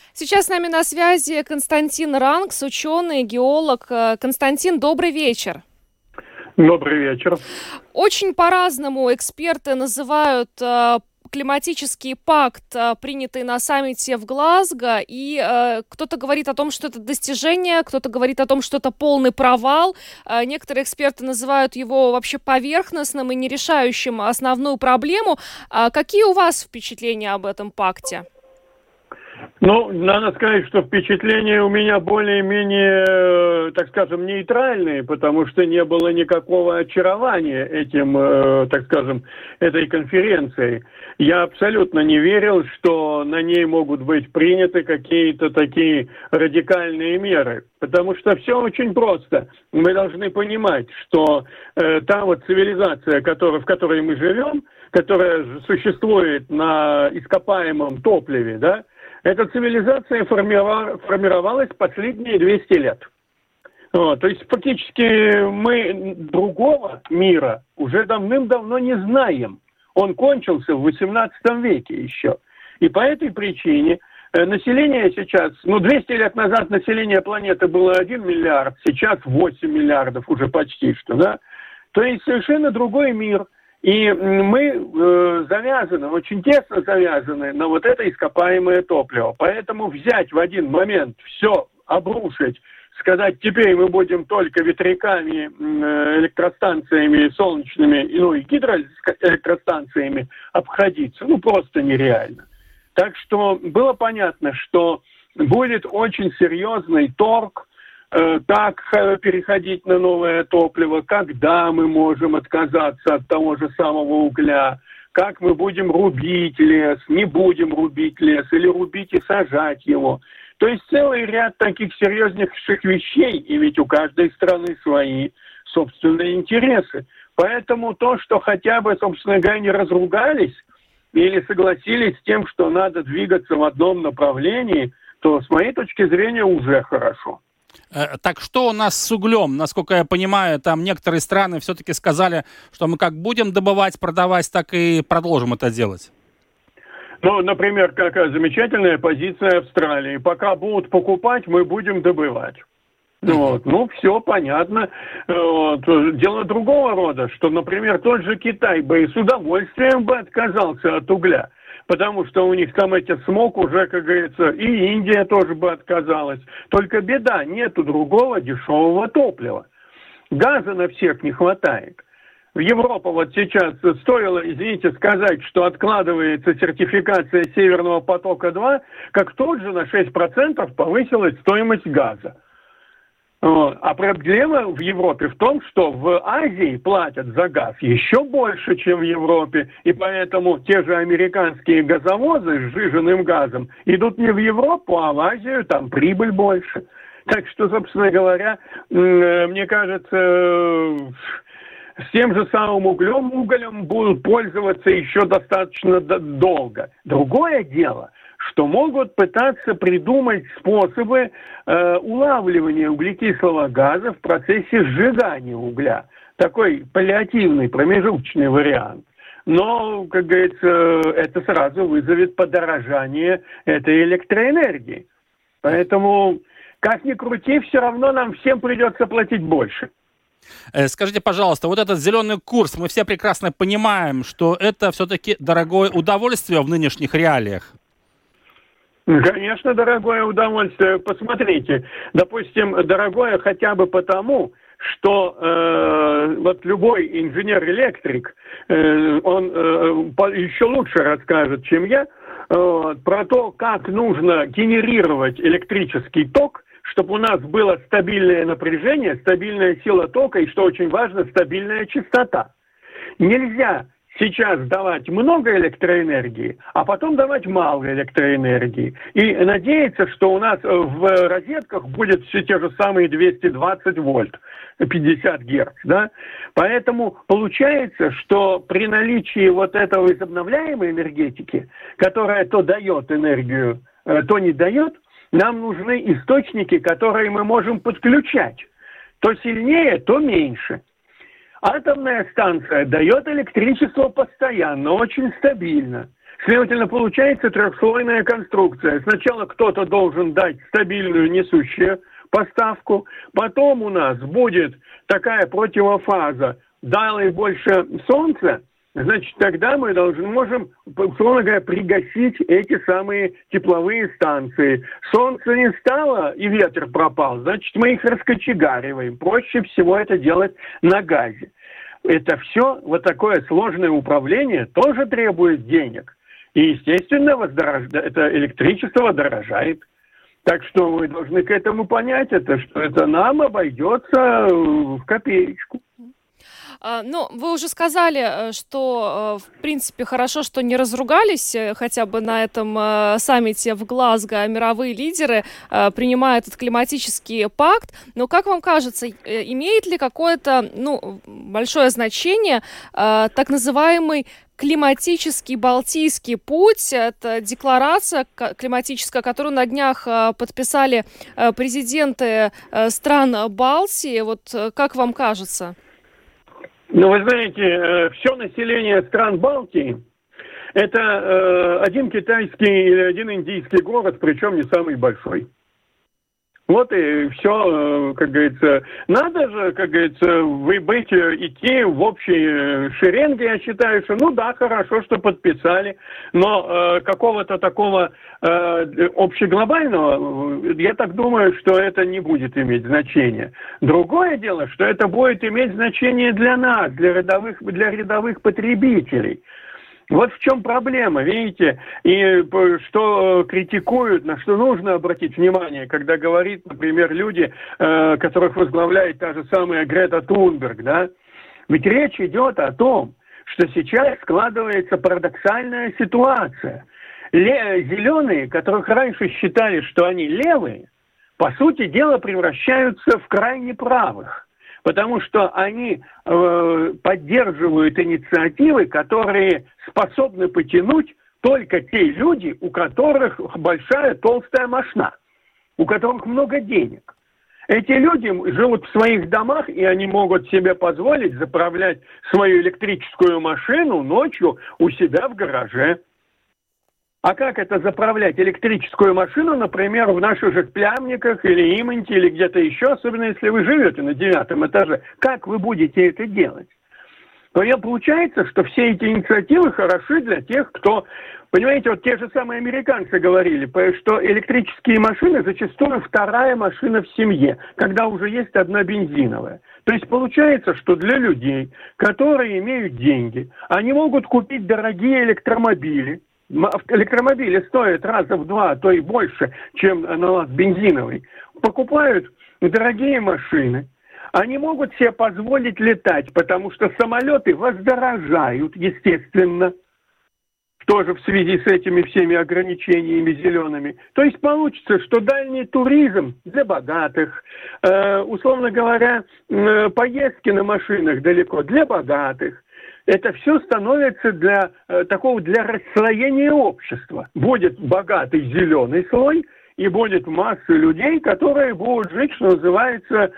Сейчас с нами на связи Константин Рангс, ученый, геолог. Константин, добрый вечер. Добрый вечер. Очень по-разному эксперты называют климатический пакт, принятый на саммите в Глазго, и кто-то говорит о том, что это достижение, кто-то говорит о том, что это полный провал. Некоторые эксперты называют его вообще поверхностным и не решающим основную проблему. Какие у вас впечатления об этом пакте? Ну, надо сказать, что впечатления у меня более-менее, так скажем, нейтральные, потому что не было никакого очарования этим, так скажем, этой конференцией. Я абсолютно не верил, что на ней могут быть приняты какие-то такие радикальные меры, потому что все очень просто. Мы должны понимать, что та вот цивилизация, в которой мы живем, которая существует на ископаемом топливе, да, эта цивилизация формировалась последние 200 лет. Вот, то есть фактически мы другого мира уже давным-давно не знаем. Он кончился в XVIII веке еще. И по этой причине население сейчас, 200 лет назад население планеты было 1 миллиард, сейчас 8 миллиардов уже почти что, да. То есть совершенно другой мир. И мы завязаны, очень тесно завязаны на вот это ископаемое топливо. Поэтому взять в один момент все, обрушить, сказать, теперь мы будем только ветряками, электростанциями солнечными, и гидроэлектростанциями обходиться, просто нереально. Так что было понятно, что будет очень серьезный торг, как переходить на новое топливо, когда мы можем отказаться от того же самого угля, как мы будем рубить лес, не будем рубить лес, или рубить и сажать его. То есть целый ряд таких серьезнейших вещей, и ведь у каждой страны свои собственные интересы. Поэтому то, что хотя бы, собственно говоря, не разругались или согласились с тем, что надо двигаться в одном направлении, то с моей точки зрения уже хорошо. Так что у нас с углем? Насколько я понимаю, там некоторые страны все-таки сказали, что мы как будем добывать, продавать, так и продолжим это делать. Например, какая замечательная позиция Австралии. Пока будут покупать, мы будем добывать. Все понятно. Дело другого рода, что, например, тот же Китай бы и с удовольствием бы отказался от угля. Потому что у них там смог уже, как говорится, и Индия тоже бы отказалась. Только беда, нету другого дешевого топлива. Газа на всех не хватает. Европа вот сейчас стоило, извините, сказать, что откладывается сертификация Северного потока-2, как тут же на 6% повысилась стоимость газа. А проблема в Европе в том, что в Азии платят за газ еще больше, чем в Европе, и поэтому те же американские газовозы с сжиженным газом идут не в Европу, а в Азию, там прибыль больше. Так что, собственно говоря, мне кажется, с тем же самым углем будут пользоваться еще достаточно долго. Другое дело, что могут пытаться придумать способы улавливания углекислого газа в процессе сжигания угля. Такой паллиативный, промежуточный вариант. Но, как говорится, это сразу вызовет подорожание этой электроэнергии. Поэтому, как ни крути, все равно нам всем придется платить больше. Скажите, пожалуйста, вот этот зеленый курс, мы все прекрасно понимаем, что это все-таки дорогое удовольствие в нынешних реалиях. Конечно, дорогое удовольствие. Посмотрите, допустим, дорогое хотя бы потому, что вот любой инженер-электрик, он еще лучше расскажет, чем я, про то, как нужно генерировать электрический ток, чтобы у нас было стабильное напряжение, стабильная сила тока и, что очень важно, стабильная частота. Нельзя сейчас давать много электроэнергии, а потом давать мало электроэнергии. И надеяться, что у нас в розетках будет все те же самые 220 вольт, 50 герц. Да? Поэтому получается, что при наличии вот этого возобновляемой энергетики, которая то дает энергию, то не дает, нам нужны источники, которые мы можем подключать. То сильнее, то меньше. Атомная станция дает электричество постоянно, очень стабильно. Следовательно, получается трехслойная конструкция. Сначала кто-то должен дать стабильную несущую поставку, потом у нас будет такая противофаза, дало и больше солнца, значит, тогда мы можем, условно говоря, пригасить эти самые тепловые станции. Солнца не стало и ветер пропал, значит, мы их раскочегариваем. Проще всего это делать на газе. Это все, вот такое сложное управление тоже требует денег. И, естественно, это электричество дорожает. Так что вы должны к этому понять, что это нам обойдется в копеечку. Ну, вы уже сказали, что, в принципе, хорошо, что не разругались хотя бы на этом саммите в Глазго мировые лидеры, принимая этот климатический пакт. Но, как вам кажется, имеет ли какое-то, большое значение так называемый климатический Балтийский путь? Это декларация климатическая, которую на днях подписали президенты стран Балтии. Вот как вам кажется? Вы знаете, все население стран Балтии – это один китайский или один индийский город, причем не самый большой. Вот и все, как говорится. Надо же, как говорится, идти в общей шеренге, я считаю, что, хорошо, что подписали, но какого-то такого общеглобального, я так думаю, что это не будет иметь значения. Другое дело, что это будет иметь значение для нас, для рядовых потребителей. Вот в чем проблема, видите, и что критикуют, на что нужно обратить внимание, когда говорит, например, люди, которых возглавляет та же самая Грета Тунберг, да? Ведь речь идет о том, что сейчас складывается парадоксальная ситуация. Зеленые, которых раньше считали, что они левые, по сути дела превращаются в крайне правых. Потому что они поддерживают инициативы, которые способны потянуть только те люди, у которых большая толстая мошна, у которых много денег. Эти люди живут в своих домах, и они могут себе позволить заправлять свою электрическую машину ночью у себя в гараже. А как это заправлять электрическую машину, например, в наших же Плямниках или Иманте или где-то еще, особенно если вы живете на 9 этаже? Как вы будете это делать? Но получается, что все эти инициативы хороши для тех, кто... Понимаете, вот те же самые американцы говорили, что электрические машины зачастую вторая машина в семье, когда уже есть одна бензиновая. То есть получается, что для людей, которые имеют деньги, они могут купить дорогие электромобили. Электромобили стоят раза в 2, а то и больше, чем аналог бензиновый. Покупают дорогие машины. Они могут себе позволить летать, потому что самолеты воздорожают, естественно, тоже в связи с этими всеми ограничениями зелеными. То есть получится, что дальний туризм для богатых, условно говоря, поездки на машинах далеко для богатых. Это все становится для расслоения общества. Будет богатый зеленый слой, и будет масса людей, которые будут жить, что называется,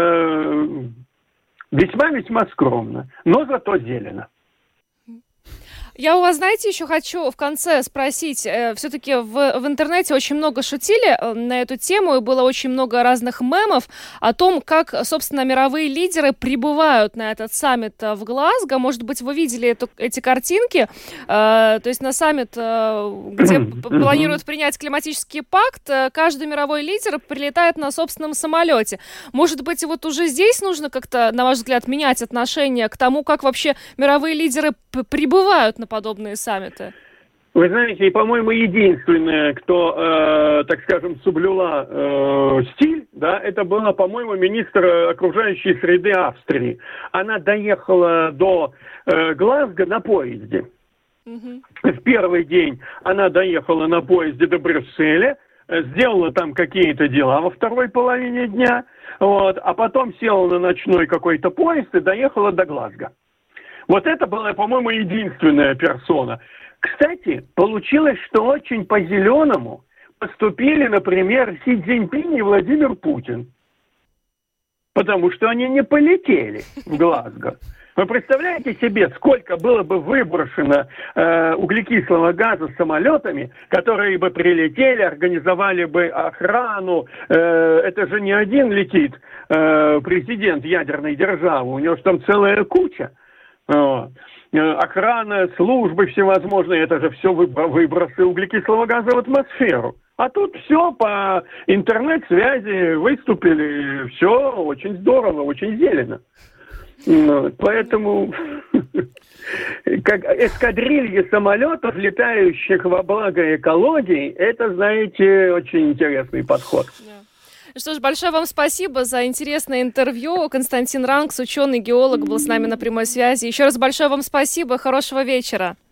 весьма-весьма скромно, но зато зелено. Я у вас, знаете, еще хочу в конце спросить, все-таки в интернете очень много шутили на эту тему, и было очень много разных мемов о том, как, собственно, мировые лидеры прибывают на этот саммит в Глазго. Может быть, вы видели эти картинки, то есть на саммит, где планируют принять климатический пакт, каждый мировой лидер прилетает на собственном самолете. Может быть, вот уже здесь нужно как-то, на ваш взгляд, менять отношение к тому, как вообще мировые лидеры прибывают на подобные саммиты? Вы знаете, и, по-моему, единственная, кто, так скажем, соблюла стиль, да, это была, по-моему, министр окружающей среды Австрии. Она доехала до Глазго на поезде. В первый день она доехала на поезде до Брюсселя, сделала там какие-то дела во второй половине дня, а потом села на ночной какой-то поезд и доехала до Глазго. Вот это была, по-моему, единственная персона. Кстати, получилось, что очень по-зеленому поступили, например, Си Цзиньпинь и Владимир Путин. Потому что они не полетели в Глазго. Вы представляете себе, сколько было бы выброшено углекислого газа самолетами, которые бы прилетели, организовали бы охрану. Это же не один летит президент ядерной державы, у него же там целая куча. Охрана, службы всевозможные, это же все выбросы углекислого газа в атмосферу. А тут все по интернет-связи выступили, все очень здорово, очень зелено. Поэтому как эскадрильи самолетов, летающих во благо экологии, это, знаете, очень интересный подход. Что ж, большое вам спасибо за интересное интервью. Константин Ранкс, ученый-геолог, был с нами на прямой связи. Еще раз большое вам спасибо, хорошего вечера.